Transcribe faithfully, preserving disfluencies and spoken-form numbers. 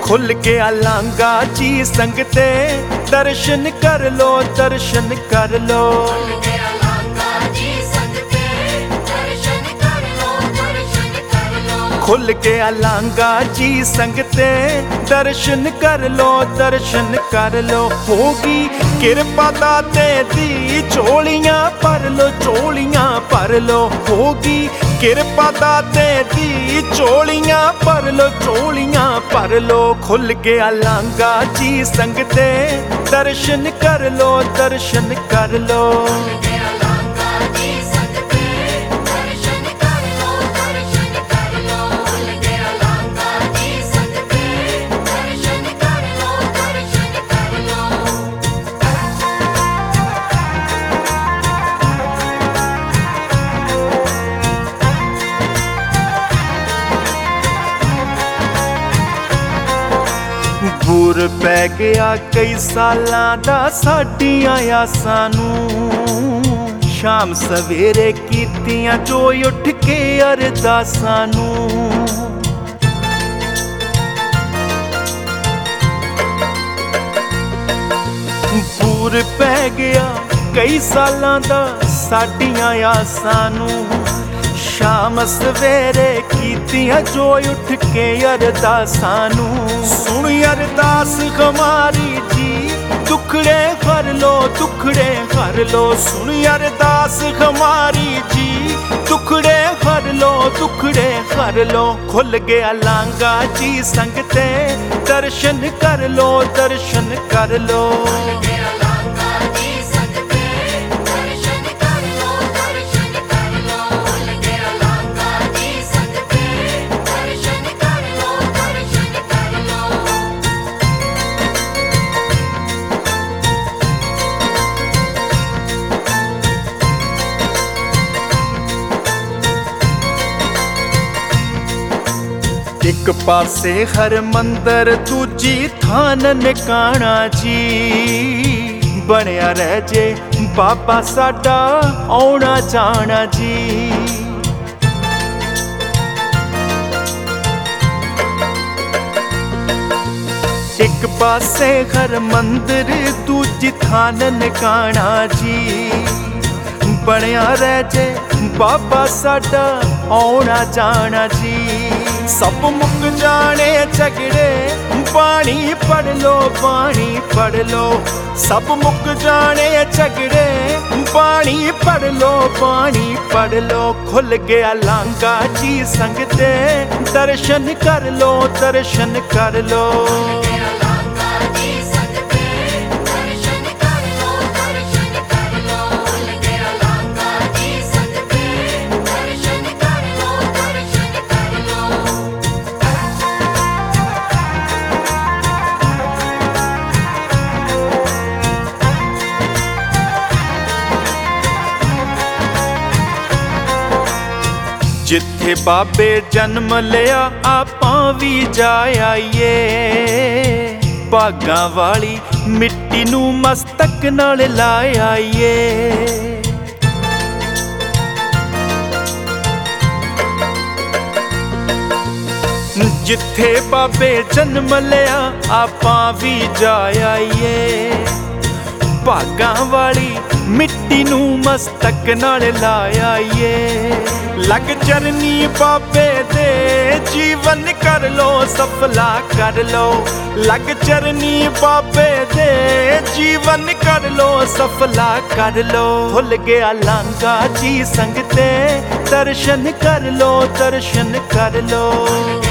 खुल गया लांगा जी संगते, दर्शन कर लो दर्शन कर लो। खुल गया लांगा जी संगते, दर्शन कर लो दर्शन कर लो। होगी किरपा दाते दी, झोलियां भर लो झोलियां भर लो। होगी किरपा दाते दी, झोलियां भर लो झोलियां भर लो। खुल गया लांगा जी संगते, दर्शन कर लो दर्शन कर लो। ਬੂਰ ਪੈ ਗਿਆ ਕਈ ਸਾਲਾਂ ਦਾ ਸਾਡੀਆਂ ਆਸਾਂ ਨੂੰ, ਸ਼ਾਮ ਸਵੇਰੇ ਕੀਤੀਆਂ ਜੋ ਉੱਠ ਕੇ ਅਰਦਾਸਾਂ ਨੂੰ। ਬੂਰ ਪੈ ਗਿਆ ਕਈ ਸਾਲਾਂ ਦਾ ਸਾਡੀਆਂ ਆਸਾਂ ਨੂੰ, ਸ਼ਾਮ ਸਵੇਰੇ ਕੀਤੀਆਂ ਜੋ ਉੱਠ ਕੇ ਅਰਦਾਸਾਂ ਨੂੰ। ਸੁਣ ਅਰਦਾਸ ਹਮਾਰੀ ਜੀ, ਦੁਖੜੇ ਹਰ ਲੋ ਦੁਖੜੇ ਹਰ ਲੋ। ਸੁਣ ਅਰਦਾਸ ਹਮਾਰੀ ਜੀ, ਦੁਖੜੇ ਹਰ ਲੋ ਦੁਖੜੇ ਹਰ ਲੋ। ਖੁੱਲ ਗਿਆ ਲਾਂਗਾ ਜੀ ਸੰਗਤੇ, ਦਰਸ਼ਨ ਕਰ ਲੋ ਦਰਸ਼ਨ ਕਰ ਲੋ। ਇੱਕ ਪਾਸੇ ਹਰ ਮੰਦਰ, ਦੂਜੀ ਥਾਨ ਨਨਕਾਣਾ ਜੀ। ਬਣਿਆ ਰਹਿ ਜੇ ਬਾਬਾ ਸਾਡਾ ਆਉਣਾ ਜਾਣਾ ਜੀ। ਇੱਕ ਪਾਸੇ ਹਰ ਮੰਦਰ, ਦੂਜੀ ਥਾਨ ਨਨਕਾਣਾ ਜੀ। ਬਣਿਆ ਰਹਿ ਜੇ ਬਾਬਾ ਸਾਡਾ ਆਉਣਾ ਜਾਣਾ ਜੀ। ਸਭ ਮੁੱਕ ਜਾਣੇ ਝਗੜੇ, ਬਾਣੀ ਪੜ ਲੋ ਬਾਣੀ ਪੜ ਲੋ। ਸਭ ਮੁੱਕ ਜਾਣੇ ਝਗੜੇ, ਬਾਣੀ ਪੜ ਲੋ ਬਾਣੀ ਪੜ ਲੋ। ਖੁੱਲ ਗਿਆ ਲਾਂਗਾ ਜੀ ਸੰਗਤੇ, ਦਰਸ਼ਨ ਕਰ ਲੋ ਦਰਸ਼ਨ ਕਰ ਲੋ। ਜਿੱਥੇ ਬਾਬੇ ਜਨਮ ਲਿਆ ਆਪਾਂ ਵੀ ਜਾ ਆਈਏ, ਭਾਗਾਂ ਵਾਲੀ ਮਿੱਟੀ ਨੂੰ ਮਸਤਕ ਨਾਲ ਲਾ ਆਈਏ। ਜਿੱਥੇ ਬਾਬੇ ਜਨਮ ਲਿਆ ਆਪਾਂ ਵੀ ਜਾ ਆਈਏ, ਭਾਗਾਂ ਵਾਲੀ ਮਿੱਟੀ ਨੂੰ ਮਸਤਕ ਨਾਲ ਲਾ ਆਈਏ। ਲੱਗ ਚਰਨੀ ਬਾਬੇ ਦੇ, ਜੀਵਨ ਕਰ ਲੋ ਸਫਲਾ ਕਰ ਲੋ। ਲੱਗ ਚਰਨੀ ਬਾਬੇ ਦੇ, ਜੀਵਨ ਕਰ ਲੋ ਸਫਲਾ ਕਰ ਲੋ। ਖੁੱਲ ਗਿਆ ਲਾਂਗਾ ਜੀ ਸੰਗਤੇ, ਦਰਸ਼ਨ ਕਰ ਲੋ ਦਰਸ਼ਨ ਕਰ ਲੋ।